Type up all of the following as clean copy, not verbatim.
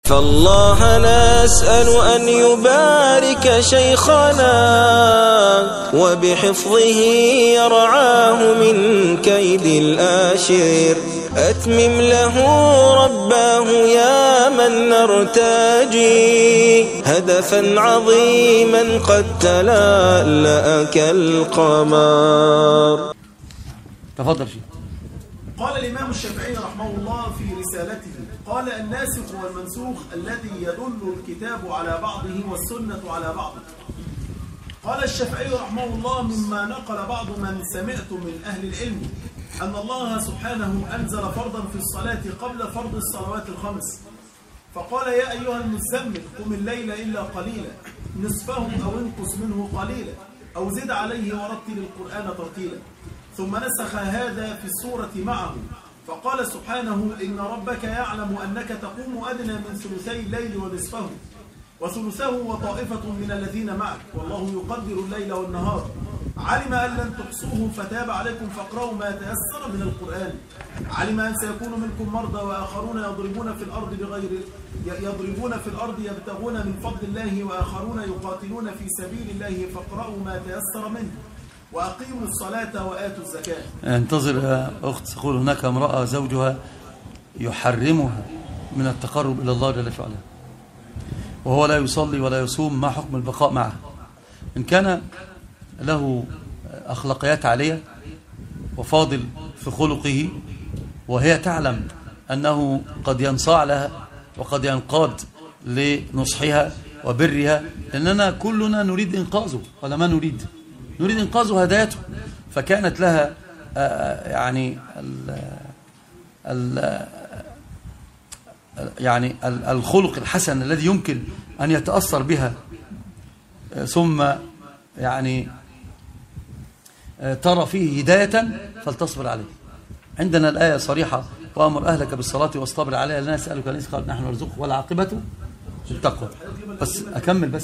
فالله نسأل أن يبارك شيخنا وبحفظه يرعاه من كيد الآشر. أتمم له رباه يا من نرتجي هدفا عظيما قد تلألأ كالقمر. تفضل شيخ. قال الإمام الشافعي رحمه الله في رسالته: قال الناسخ والمنسوخ الذي يدل الكتاب على بعضه والسنة على بعضه. قال الشافعي رحمه الله: مما نقل بعض من سمعت من أهل العلم أن الله سبحانه أنزل فرضا في الصلاة قبل فرض الصلوات الخمس، فقال: يا أيها المزمل قم الليل إلا قليلا نصفه أو انقص منه قليلا أو زد عليه ورتل القرآن ترتيلا. ثم نسخ هذا في السورة معه فقال سبحانه: إن ربك يعلم أنك تقوم أدنى من ثلثي الليل ونصفه وثلثه وطائفة من الذين معك والله يقدر الليل والنهار علم أن لن تحصوه فتاب عليكم فاقرأوا ما تيسر من القرآن. علم أن سيكون منكم مرضى وآخرون يضربون في الأرض يبتغون من فضل الله وآخرون يقاتلون في سبيل الله فاقرأوا ما تيسر منه وأقيموا الصلاة وآتوا الزكاة. انتظر يا أخت. تقول هناك امرأة زوجها يحرمها من التقرب إلى الله جل وعلا وهو لا يصلي ولا يصوم، ما حكم البقاء معه؟ إن كان له أخلاقيات عالية وفاضل في خلقه وهي تعلم أنه قد ينصاع لها وقد ينقاد لنصحها وبرها، لأننا كلنا نريد إنقاذه ولا ما نريد إنقاذه هدايته، فكانت لها يعني الخلق الحسن الذي يمكن أن يتأثر بها، ثم يعني ترى فيه هداية فلتصبر عليه. عندنا الآية صريحة: وأمر أهلك بالصلاة واصطبر عليها لا نسألك رزقا قال نحن نرزقك والعاقبة للتقوى. بس أكمل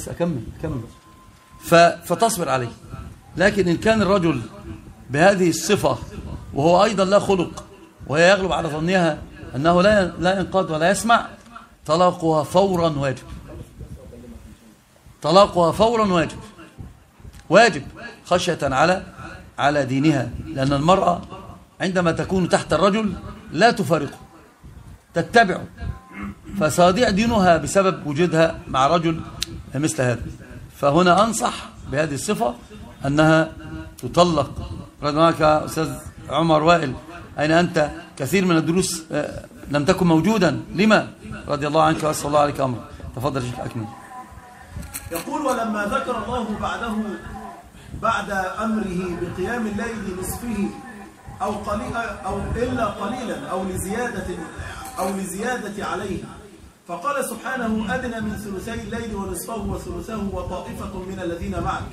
فتصبر عليه. لكن إن كان الرجل بهذه الصفة وهو أيضا لا خلق وهي يغلب على ظنها أنه لا ينقاد ولا يسمع، طلاقها فورا واجب. طلاقها فورا واجب خشية على دينها، لأن المرأة عندما تكون تحت الرجل لا تفارقه، تتبعه، فسيضيع دينها بسبب وجودها مع رجل مثل هذا. فهنا أنصح بهذه الصفة أنها تطلق. رضي الله عنك أستاذ عمر وائل، أين أنت؟ كثير من الدروس لم تكن موجودا، لما؟ رضي الله عنك وأسأل الله عليك أمر. تفضل شيخ أكمل. يقول: ولما ذكر الله بعد أمره بقيام الليل نصفه أو إلا قليلا أو لزيادة عليه، فقال سبحانه: أدنى من ثلثي الليل ونصفه وثلثه وطائفة من الذين معك،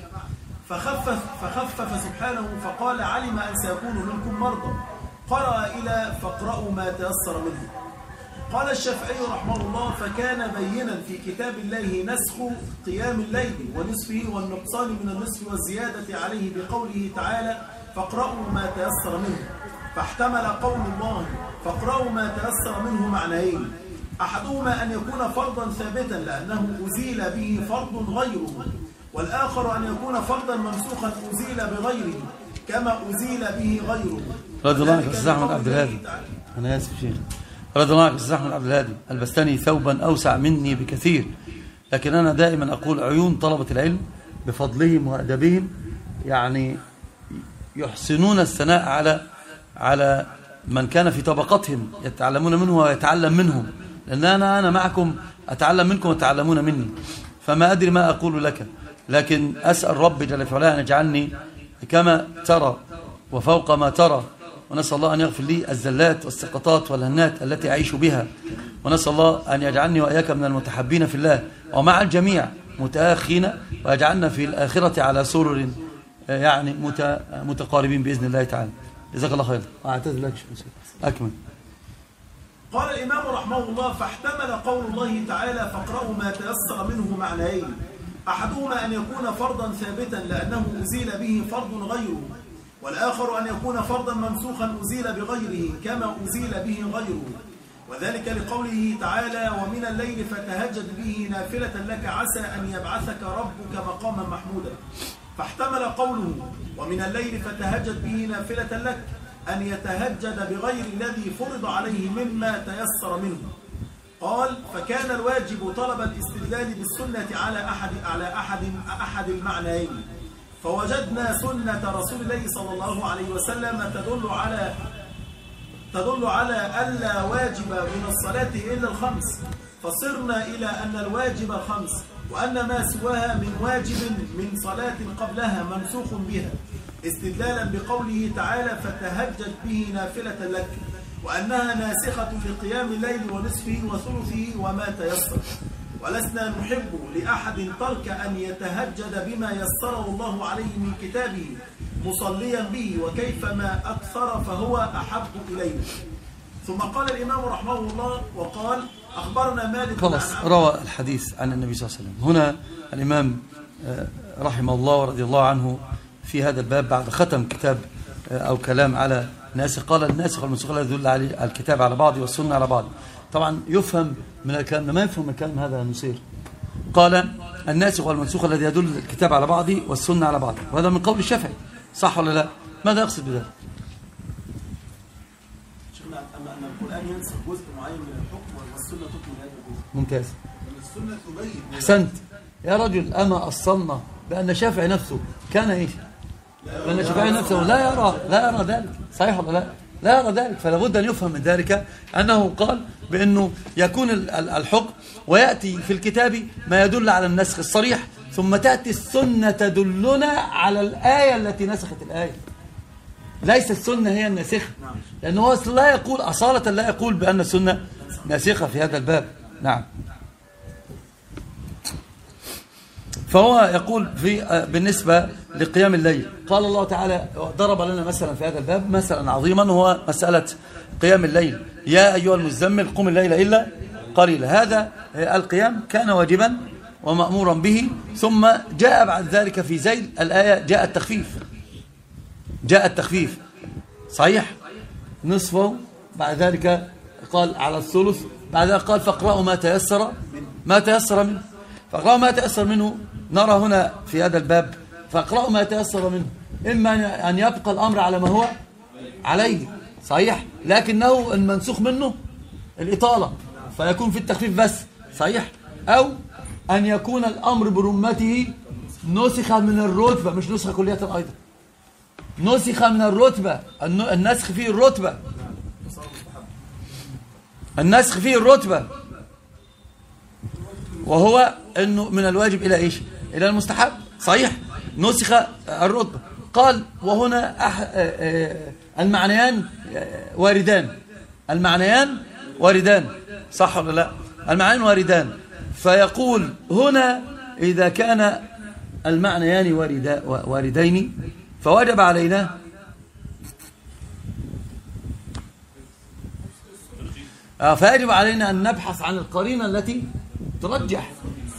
فخفف سبحانه فقال: علم أن سيكون منكم مرضى، قرأ إلى فاقرأوا ما تيسر منه. قال الشافعي رحمه الله: فكان بينا في كتاب الله نسخ قيام الليل ونصفه والنقصان من النصف والزيادة عليه بقوله تعالى: فاقرأوا ما تيسر منه، فاحتمل قول الله فاقرأوا ما تيسر منه معنيين: أحدهما أن يكون فرضا ثابتا لأنه أزيل به فرض غيره، والآخر أن يكون فرضا ممسوخا أزيل بغيره كما أزيل به غيره. رضي الله عنك أستاذ أحمد عبد الهادي، أنا آسف شيخ، رضي الله عنك أستاذ أحمد عبد الهادي، ألبستني ثوبا أوسع مني بكثير، لكن أنا دائما أقول عيون طلبة العلم بفضلهم وأدبهم يعني يحسنون الثناء على من كان في طبقتهم يتعلمون منه ويتعلم منهم، لأن أنا معكم أتعلم منكم وتعلمون مني، فما أدري ما أقول لك، لكن أسأل ربي جل وعلا أن يجعلني كما ترى وفوق ما ترى، ونسأل الله أن يغفر لي الزلات والسقطات والهنات التي أعيش بها، ونسأل الله أن يجعلني وإياك من المتحبين في الله ومع الجميع متآخين، ويجعلنا في الآخرة على سرر يعني متقاربين بإذن الله تعالى. جزاك الله خير. أعتذر لك أكمل. قال الإمام رحمه الله: فاحتمل قول الله تعالى فاقرأوا ما تيسر منه معنيين: أحدهما أن يكون فرضا ثابتا لأنه أزيل به فرض غيره، والآخر أن يكون فرضا ممسوخا أزيل بغيره كما أزيل به غيره، وذلك لقوله تعالى ومن الليل فتهجد به نافلة لك عسى أن يبعثك ربك مقاما محمودا. فاحتمل قوله ومن الليل فتهجد به نافلة لك أن يتهجد بغير الذي فرض عليه مما تيسر منه. قال فكان الواجب طلب الاستدلال بالسنة على أحد المعنيين، فوجدنا سنة رسول الله صلى الله عليه وسلم تدل على ألا واجب من الصلاة إلا الخمس، فصرنا إلى أن الواجب خمس، وأن ما سواها من واجب من صلاة قبلها منسوخ بها، استدلالا بقوله تعالى فتهجد به نافلة لك، وأنها ناسخة لقيام الليل ونصفه وثلثه وما تيسر. ولسنا نحب لأحد ترك أن يتهجد بما يسره الله عليه من كتابه مصليا به، وكيفما أكثر فهو أحب إلينا. ثم قال الإمام رحمه الله وقال أخبرنا مالك خلاص روى الحديث عن النبي صلى الله عليه وسلم. هنا الإمام رحمه الله ورضي الله عنه في هذا الباب بعد ختم كتاب أو كلام على ناسخ، قال الناسخ والمنسوخ الذي يدل على الكتاب على بعضه والسنة على بعض. طبعا يفهم من الكلام، ما يفهم من الكلام هذا المصير. قال الناسخ والمنسوخ الذي يدل الكتاب على بعضه والسنة على بعضه، وهذا من قول الشافعي، صح ولا لا؟ ماذا يقصد بذلك؟ شيخنا أما أن القرآن ينسخ جزء معين من الحكم والسنة تكمل هذا الجزء. ممتاز، السنة تبين. أحسنت يا رجل. أما أصلنا بأن الشافعي نفسه كان إيش؟ بأن الشافعي نفسه لا يرى ذلك، صحيح ولا لا؟ لا يرى ذلك. فلا بد أن يفهم من ذلك أنه قال بأنه يكون الحكم ويأتي في الكتاب ما يدل على النسخ الصريح، ثم تأتي السنة تدلنا على الآية التي نسخت الآية. ليس السنة هي الناسخة، لأنه لا يقول أصالة، لا يقول بأن السنة ناسخة في هذا الباب. نعم. فهو يقول بالنسبة لقيام الليل، قال الله تعالى ضرب لنا مثلا في هذا الباب مثلا عظيما، وهو مسألة قيام الليل. يا أيها المزمل قم الليل إلا قليلا. هذا القيام كان واجبا ومأمورا به، ثم جاء بعد ذلك في ذيل الآية جاء التخفيف صحيح، نصفه، بعد ذلك قال على الثلث، بعد ذلك قال فاقرأوا ما تيسر منه. فاقرأوا ما تيسر منه، نرى هنا في هذا الباب فاقرأوا ما تيسر منه، إما أن يبقى الأمر على ما هو عليه صحيح، لكنه المنسوخ منه الإطالة فيكون في التخفيف بس صحيح، أو أن يكون الأمر برمته نسخ من الرتبة، مش نسخ كلية أيضا، نسخ من الرتبة، النسخ فيه الرتبة، وهو أنه من الواجب إلى إيش؟ إلى المستحب صحيح، نسخ الرتبة. قال وهنا المعنيان واردان صح ولا لا؟ المعنيان واردان، فيقول هنا إذا كان المعنيان واردين فوجب علينا أن نبحث عن القرينة التي ترجح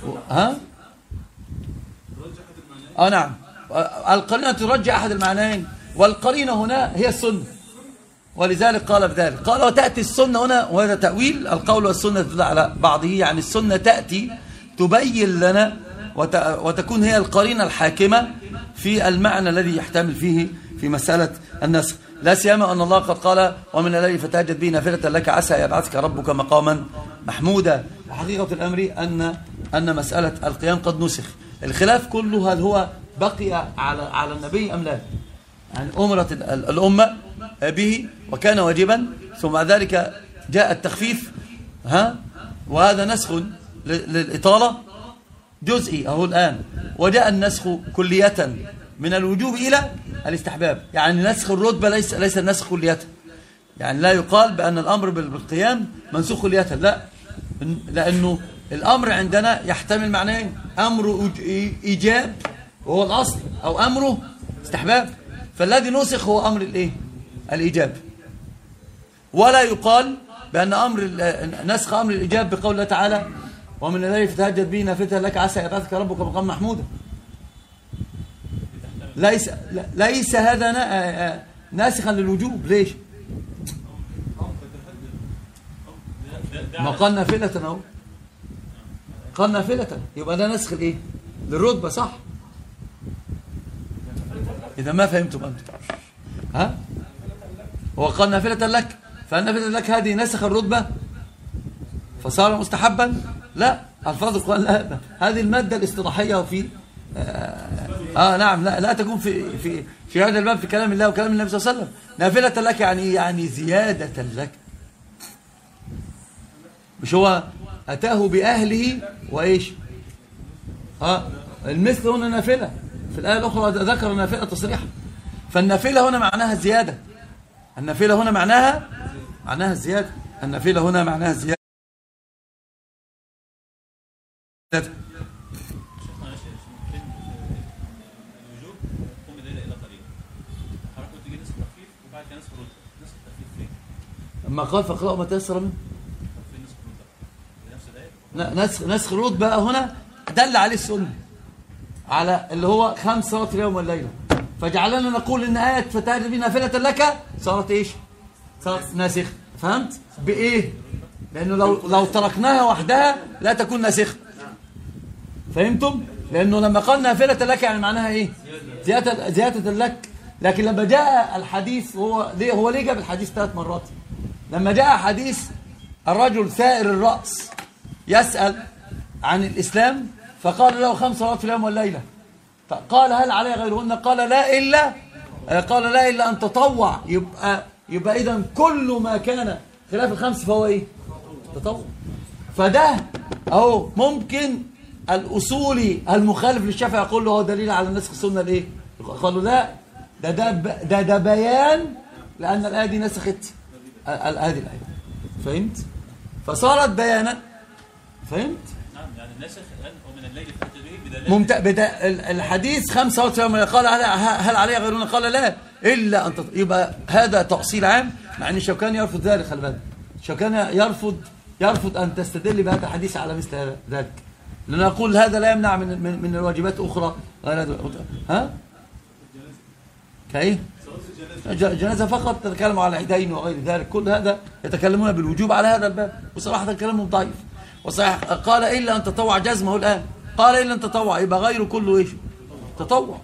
نعم، القرينة ترجح أحد المعنيين، والقرينة هنا هي السنة، ولذلك قال بذلك. قال وتأتي السنة هنا، وهذا تأويل القول والسنة تدل على بعضه، يعني السنة تأتي تبين لنا وتكون هي القرينة الحاكمة في المعنى الذي يحتمل فيه في مسألة النسخ، لا سيما أن الله قد قال ومن الليل فتهجد به نافلة لك عسى يبعثك ربك مقاما محمودا. حقيقة الأمر أن مسألة القيام قد نسخ. الخلاف كله هل هو بقي على النبي أم لا؟ يعني أمرت الأمة به وكان واجبا، ثم ذلك جاء التخفيف وهذا نسخ للإطالة جزئي أهو الآن، وجاء النسخ كلية من الوجوب إلى الاستحباب، يعني نسخ الرتبة ليس النسخ كلية، يعني لا يقال بأن الأمر بالقيام منسوخ كلية، لا، لأنه الأمر عندنا يحتمل معنيين، أمر إيجاب وهو الأصل، أو أمره استحباب، فالذي نسخ هو أمر الإيجاب، ولا يقال بأن نسخ أمر الإيجاب بقول الله تعالى ومن الليل فتهجد به نافلة لك عسى يبعثك ربك مقاما محمودا. ليس هذا ناسخا للوجوب. ليش؟ ما قال نافلة اهو، قال نافلة، يبقى ده نسخ الايه؟ للرتبة، صح؟ إذا ما فهمتم أنتم، ها؟ هو قال نافلة لك، فالنافلة لك هذه نسخ الرتبة فصار مستحبا؟ لا، الفاظ القرآن لا، هذه المادة الاصطلاحية في نعم، لا تكون في هذا الباب في كلام الله وكلام النبي صلى الله عليه وسلم. نافلة لك يعني زيادة لك، مش هو أتاه بأهله وإيش؟ المثل هنا نافلة، في الآية الأخرى ذكر نافلة تصريحا، فالنافلة هنا معناها زيادة، النافلة هنا معناها الزيادة، النافلة هنا معناها الزيادة. أما قال فاقرأوا ما تيسر منه، نسخ الرتبة هنا دل عليه السنة، على اللي هو 5 صلوات اليوم والليلة، فجعلنا نقول إن آية فتهجد به نافلة لك صارت إيش؟ صارت ناسخ. فهمت؟ بإيه؟ لأنه لو تركناها وحدها لا تكون ناسخ. فهمتم؟ لأنه لما قال نافلة لك يعني معناها إيه؟ زيادة لك. لكن لما جاء الحديث، هو ليه جاب الحديث 3 مرات؟ لما جاء حديث الرجل ثائر الرأس يسأل عن الإسلام، فقال له 5 صلوات في اليوم والليلة، فقال هل علي غيرهن؟ قال لا إلا أن تطوع. يبقى إذن كل ما كان خلاف ال5 فهو إيه؟ تطوع. فده أهو ممكن الأصولي المخالف للشافعي يقول له هو دليل على نسخ السنة الإيه؟ قالوا لا، ده بيان، لأن الآية دي نسخت هذه الآية. فهمت؟ فصارت بيانا. فهمت؟ نعم، يعني النسخ الآن ومن الليل فاتبه بدلالة الحديث 5 صلوات في اليوم، قال هل علي غيرهن؟ قال لا إلا أن يبقى هذا تأصيل عام، مع أن الشوكاني يرفض ذلك. خلي بالك، الشوكاني يرفض أن تستدل بهذا الحديث على مثل ذلك، لأن نقول هذا لا يمنع من الواجبات أخرى غير ها؟ كايه؟ جنازة فقط تتكلم على العيدين وغير ذلك، كل هذا يتكلمون بالوجوب على هذا الباب، وصراحة كلامهم ضعيف. وصحيح قال إلا أن تطوع جزمه الآن، قال إلا أن تطوع، يبقى غيره كله إيش؟ تطوع.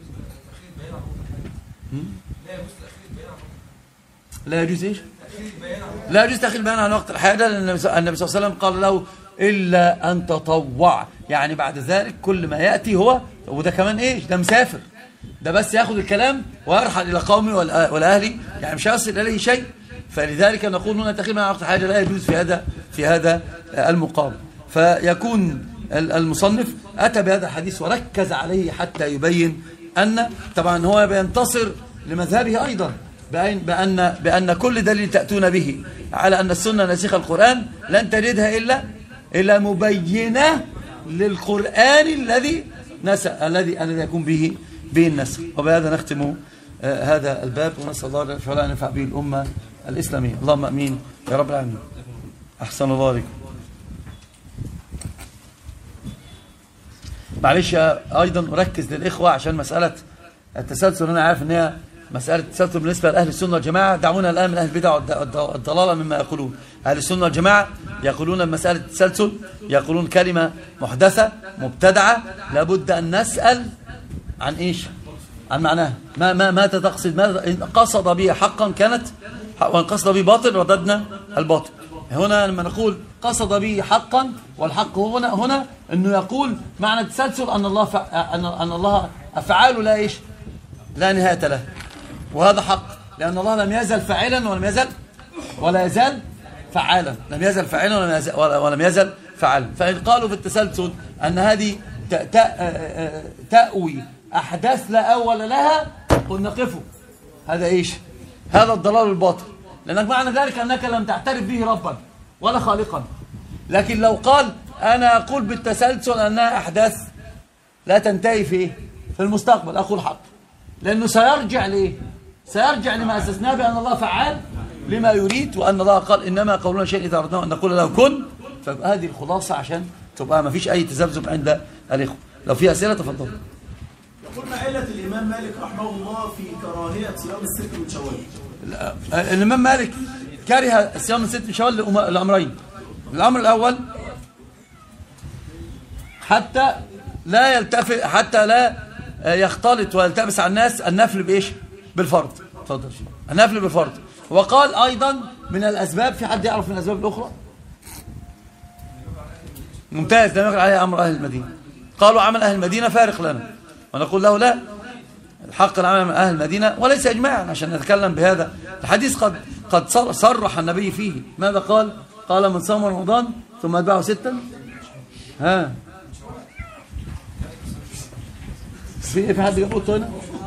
لا يجوز إيش؟ لا يجوز تأخير البيان عن وقت الحاجة، لأن النبي صلى الله عليه وسلم قال له إلا أن تطوع، يعني بعد ذلك كل ما يأتي هو، وده كمان إيش؟ ده مسافر، ده بس يأخذ الكلام ويرحل إلى قومه والأهلي، يعني مش هيصل إليه شيء. فلذلك نقول هنا تأخير البيان عن وقت الحاجة لا يجوز في هذا المقام. فيكون المصنف أتى بهذا الحديث وركز عليه حتى يبين أن طبعا هو بينتصر لمذهبه أيضا، بأن كل دليل تأتون به على أن السنة ناسخة القرآن لن تجدها إلا مبينة للقرآن الذي يكون به النسخ. وبهذا نختم هذا الباب، ونسأل الله أن ينفع به الأمة الإسلامية. اللهم أمين يا رب العالمين. أحسن الله عليكم. معلش أيضا أركز للإخوة عشان مسألة التسلسل، أنا عارف أن هي مسألة التسلسل بالنسبة لأهل السنة والجماعة، دعونا الآن من أهل البدع والضلالة مما يقولون. أهل السنة والجماعة يقولون مسألة التسلسل، يقولون كلمة محدثة مبتدعة لابد أن نسأل عن إيش؟ عن معناها، ما تقصد، إن قصد به حقا كانت، وإن قصد به باطل رددنا الباطل. هنا لما نقول قصد به حقا، والحق هنا أنه يقول معنى التسلسل أن الله أفعاله لا إيش؟ لا نهاية له، وهذا حق، لأن الله لم يزل فاعلا ولا يزال فعالا، لم يزل فاعلا ولم يزل فعالا. فإن قالوا في التسلسل أن هذه تأوي أحداث لا أول لها، قلنا قفوا، هذا إيش؟ هذا الضلال الباطل، لأنك معنى ذلك أنك لم تعترف به ربا ولا خالقا. لكن لو قال أنا أقول بالتسلسل أنها أحداث لا تنتهي في المستقبل، أقول حق، لأنه سيرجع لما أسسناه بأن الله فعال لما يريد، وأن الله قال إنما قولنا شيء إذا أردناه أن نقول له كن. فهذه الخلاصة عشان تبقى ما فيش أي تذبذب عند الإخوة. لو في أسئلة تفضل. يقول ما علة الإمام مالك رحمه الله في كراهية صيام الست من شوال؟ الإمام مالك كره صيام الست من شوال لأمرين. الأمر الأول حتى لا يلتفت، حتى لا يختلط ويلتبس على الناس النفل بإيش؟ بالفرض. اتفضل. النفل بالفرض. وقال أيضا من الأسباب، في حد يعرف من الأسباب الأخرى؟ ممتاز. لم يقل عليه أمر أهل المدينة. قالوا عمل أهل المدينة فارق لنا، ونقول له لا، الحق العمل من أهل المدينة، وليس إجماعا عشان نتكلم بهذا الحديث. قد صرح النبي فيه. ماذا قال؟ قال من صام رمضان ثم أتبعه 6. ها في حد جاب قطه هنا؟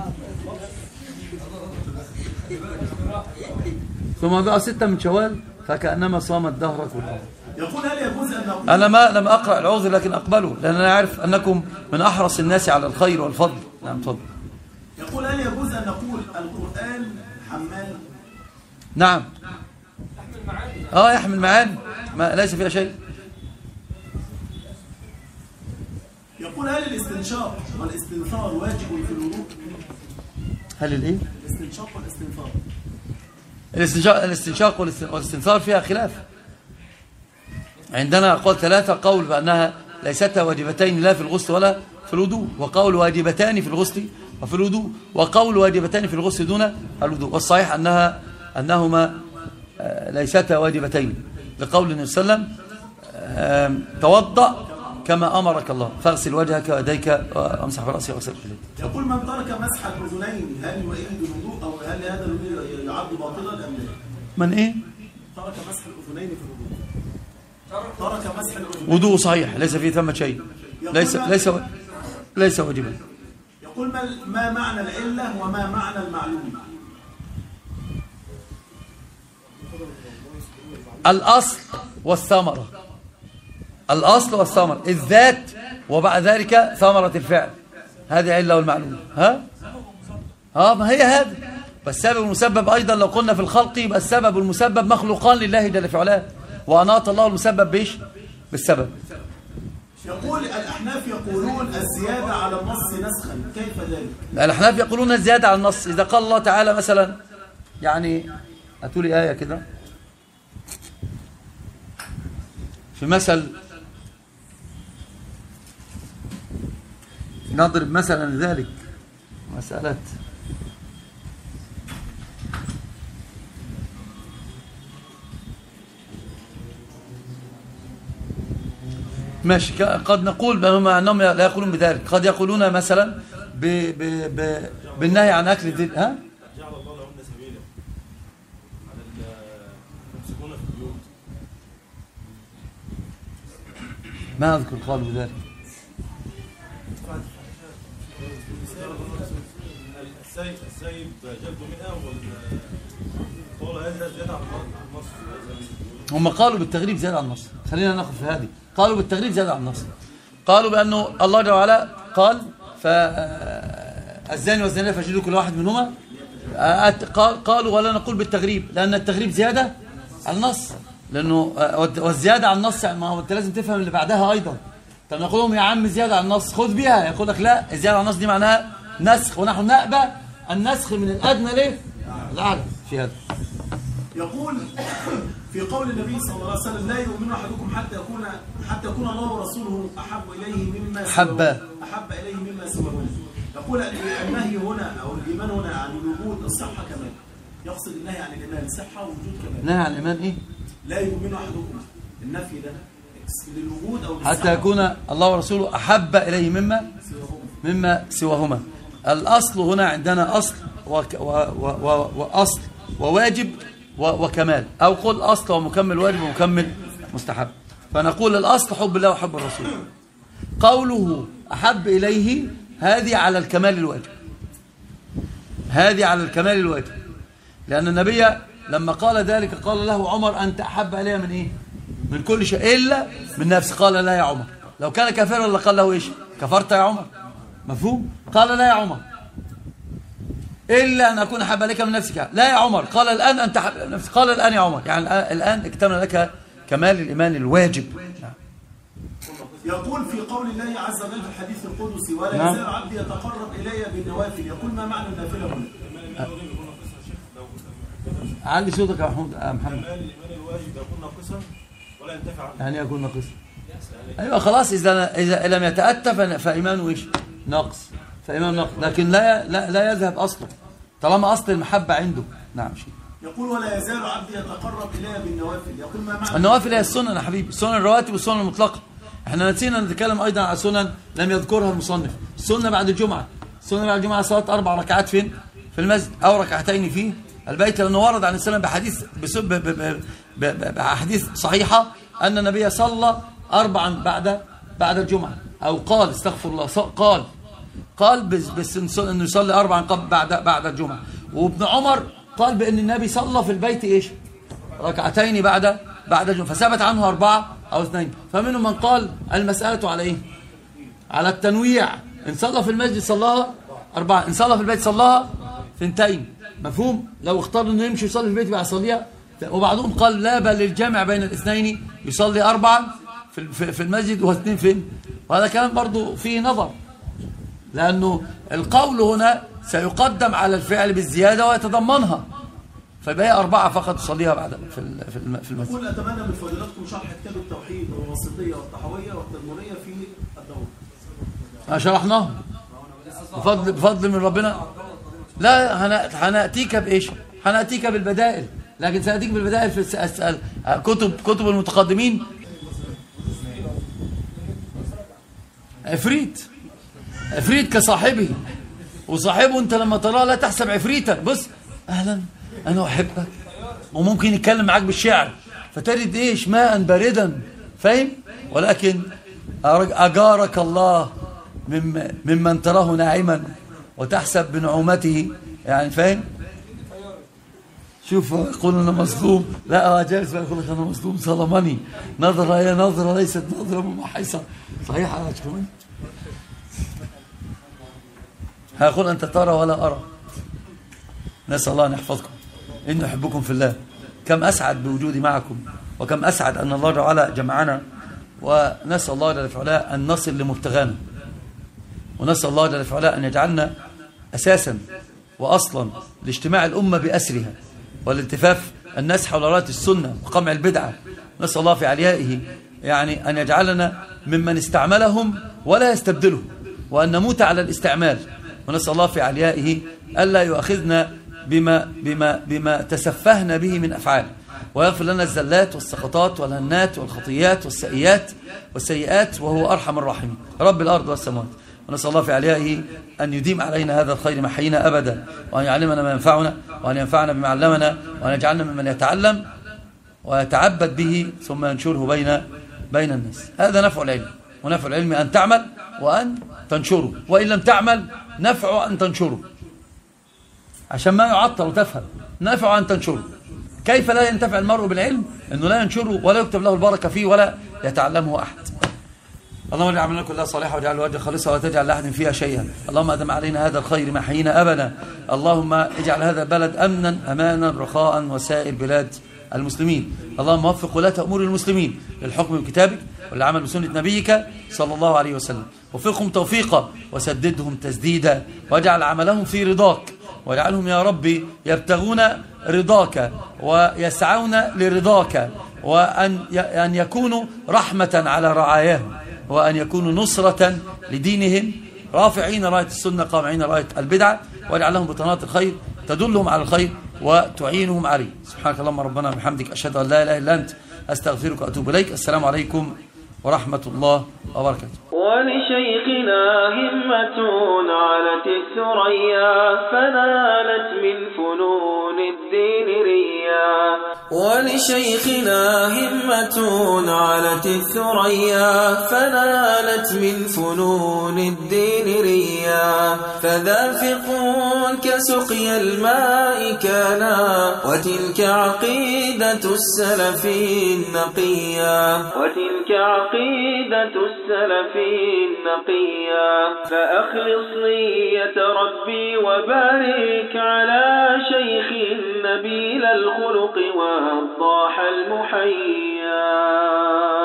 ثم أتبعه 6 من شوال فكأنما صام الدهر كله. يقول هل يجوز أن نقول، أنا ما لم أقرأ العذر لكن أقبله، لأن أنا أعرف أنكم من أحرص الناس على الخير والفضل. نعم تفضل. يقول هل يجوز أن نقول القرآن حمال؟ نعم. يحمل معاني، ما ليس فيها شيء. يقول هل الاستنشاق والاستنثار واجب في الوضوء؟ هل الايه؟ الاستنشاق والاستنثار. الاستنشاق والاستنثار فيها خلاف. عندنا أقوال 3، قول بأنها ليستا واجبتين لا في الغسل ولا في الوضوء، وقول واجبتان في الغسل وفي الوضوء، وقول واجبتان في الغسل دون الوضوء. والصحيح أنهما ليستا واجبتين، لقول النبي صلى الله عليه وسلم توضأ كما أمرك الله فاغسل وجهك ويديك وامسح برأسك واغسل رجليك. يقول من ترك مسح الأذنين هل يعيد الوضوء أو هل هذا الوضوء يعد باطلا أم لا؟ من إيه؟ ترك مسح الأذنين في الوضوء. ترك مسح الأذنين. وضوء صحيح، ليس فيه ثمة شيء، ليس واجبا. يقول ما معنى العلة وما معنى المعلوم؟ الأصل والثمرة. الأصل والثمرة، الذات وبعد ذلك ثمرة الفعل، هذه علة والمعلوم. ما هي هذا. فالسبب المسبب أيضا لو قلنا في الخلق يبقى السبب والمسبب مخلوقان لله جل في علاه، وأناط الله المسبب بإيش؟ بالسبب. يقول الأحناف يقولون الزيادة على النص نسخا، كيف ذلك؟ الأحناف يقولون الزيادة على النص إذا قال الله تعالى مثلا، يعني أتولي آية كده في مثل، نضرب مثلا ذلك مسألة ماشي. قد نقول بأنهم لا يقولون بذلك، قد يقولون مثلا بالنهي عن أكل الذئب. ها؟ جعل الله لهن سبيلا على الممسكون في البيوت. ما أذكر قالوا بذلك. السيب جلب منها قال هذا زيادة على النص. هم قالوا بالتغريب زيادة على النص. خلينا ناخذ في هذه. قالوا بالتغريب زيادة على النص. قالوا بأنه الله جل وعلا قال فالزاني والزانية فاجلدوا كل واحد منهما. قالوا ولا نقول بالتغريب، لأن التغريب زيادة على النص، لأنه والزيادة على النص ما هو أنت لازم تفهم اللي بعدها أيضا. طب نقول لهم يا عم زيادة على النص خذ بها، يقول لك لا، الزيادة على النص دي معناها نسخ، ونحن نأبى النسخ من الأدنى ليه؟ الأعلى في هذا. يقول في قول النبي صلى الله عليه وسلم لا يؤمن أحدكم حتى يكون الله ورسوله أحب إليه مما سواهما. يقول النهي هنا أو الإيمان هنا عن الوجود الصحة كمان، يقصد النهي عن الإيمان صحة ووجود كمان. النهي عن الإيمان إيه؟ لا يؤمن أحدكم، النفي ده للوجود أو حتى يكون الله ورسوله أحب إليه مما سواهما. الأصل هنا عندنا أصل وأصل وواجب وكمال، أو قل أصل ومكمل واجب ومكمل مستحب. فنقول الأصل حب الله وحب الرسول. قوله أحب إليه هذه على الكمال الواجب، هذه على الكمال الواجب، لأن النبي لما قال ذلك قال له عمر أنت أحب إليه من إيه؟ من كل شيء إلا من نفس. قال لا يا عمر، لو كان كافرا لقال له إيش؟ كفرت يا عمر. مفهوم؟ قال لا يا عمر إلا أن أكون أحب إليك من نفسك. لا يا عمر. قال الآن أنت أحب من نفسك. قال الآن يا عمر، يعني الآن اكتمل لك كمال الإيمان الواجب. يقول في قول الله عز وجل في الحديث القدسي ولا يزال عبدي يتقرب إلي بالنوافل. يقول ما معنى النافلة هنا؟ علي صوتك يا محمد. كمال الإيمان الواجب يكون ناقصا ولا ينتفع يعني يكون ناقص. ايوه خلاص، اذا لم يتأتى فايمانه ايش؟ ناقص. فايمانه ناقص، لكن لا يذهب اصله طالما اصل المحبه عنده. نعم شيء. يقول ولا يزال عبدي يتقرب الي بالنوافل. يقول ما معنى النوافل هي السنن يا حبيبي، السنن الرواتب والسنن المطلقه. احنا نسينا نتكلم ايضا على سنن لم يذكرها المصنف. السنه بعد الجمعه، السنه بعد الجمعه صلاه 4 ركعات فين؟ في المسجد، او ركعتين في البيت، لانه ورد عن السلام بحديث صحيحه ان النبي صلى 4 بعد الجمعه، او قال استغفر الله، قال بس انه يصلي 4 قبل بعد الجمعه. وابن عمر قال بان النبي صلى في البيت ايش؟ ركعتين بعد الجمعه، فثبت عنه 4 أو 2. فمنهم من قال المسألة على ايه؟ على التنويع، ان صلى في المسجد صلاها 4، ان صلى في البيت صلاها 2. مفهوم؟ لو اختار انه يمشي يصلي في البيت بقى يصليها. وبعضهم قال لا، بل الجمع بين الاثنين، يصلي 4 في المسجد و2 فين؟ وهذا كلام برضو فيه نظر، لأنه القول هنا سيقدم على الفعل بالزيادة ويتضمنها، فيبقى 4 فقط تصليها بعد في المسجد. يقول أتمنى من فضيلتكم شرح كتاب التوحيد والوسطية والطحوية والتدمرية في الدور. شرحناه بفضل من ربنا. لا، هنأتيك بإيش؟ هنأتيك بالبدائل، لكن سأتيك بالبدائل في كتب المتقدمين. عفريت كصاحبه، وصاحبه انت لما تراه لا تحسب عفريتا. بص، اهلا انا احبك، وممكن يتكلم معاك بالشعر فتجد ايش؟ ماء باردا، فاهم؟ ولكن اجارك الله ممن تراه ناعما وتحسب بنعومته، يعني فاهم؟ شوف يقول انا مظلوم، لا جالس يقول لك انا مظلوم، ظلمني نظره، هي نظره ليست نظره ممحصه. صحيح يا شيخ؟ هيقول أنت ترى ولا أرى. نسأل الله أن يحفظكم، إن أحبكم في الله. كم أسعد بوجودي معكم، وكم أسعد أن الله تعالى جمعنا، ونسأل الله جل وعلا أن نصل لمبتغانا، ونسأل الله جل وعلا أن يجعلنا أساسا وأصلا لاجتماع الأمة بأسرها والالتفاف الناس حول راية السنة وقمع البدعة. نسأل الله في عليائه يعني أن يجعلنا ممن استعملهم ولا يستبدلهم، وأن نموت على الاستعمال. ونسأل الله في عليائه ألا يؤاخذنا بما تسفهنا به من أفعال، ويغفر لنا الزلات والسقطات والهنات والخطيات والسيئات وهو أرحم الراحمين رب الأرض والسماوات. ونسأل الله في عليائه أن يديم علينا هذا الخير ما حيينا أبدا، وأن يعلمنا ما ينفعنا، وأن ينفعنا بما علمنا، وأن يجعلنا ممن يتعلم ويتعبد به ثم ينشره بين الناس. هذا نفع العلم، ونفع العلم أن تعمل وأن تنشره، وإن لم تعمل نفع أن تنشره، عشان ما يعطل وتفهم. نفع أن تنشره. كيف لا ينتفع المرء بالعلم؟ أنه لا ينشره ولا يكتب له البركة فيه ولا يتعلمه أحد. اللهم اجعل عملنا كلها صالحة، واجعل وجه خالصة، ولا تجعل لأحد فيها شيئا. اللهم أدم علينا هذا الخير ما حيينا أبدا. اللهم اجعل هذا البلد أمنا أمانا رخاء وسائر بلاد المسلمين. اللهم وفق ولاة أمور المسلمين للحكم بكتابك والعمل بسنة نبيك صلى الله عليه وسلم. وفقهم توفيقا وسددهم تسديدا، واجعل عملهم في رضاك، واجعلهم يا ربي يبتغون رضاك ويسعون لرضاك، وأن يكونوا رحمة على رعاياهم، وأن يكونوا نصرة لدينهم، رافعين راية السنة قامعين راية البدعة، واجعل لهم بطانات الخير تدلهم على الخير وتعينهم عليه. سبحانك اللهم ربنا وبحمدك، أشهد أن لا إله إلا أنت، أستغفرك وأتوب إليك. السلام عليكم ورحمة الله وبركاته. ولشيخنا همة علت الثريا، فنالت من فنون الدين ريا. ولشيخنا همة علت الثريا، فنالت من فنون الدين ريا. فذا فقه كسقي الماء كانا، وتلك عقيدة السلف النقيا، وتلك عقيدة السلف النقيا. فأخلص نية ربي وبارك على شيخ نبيل الخلق والضاح المحيا.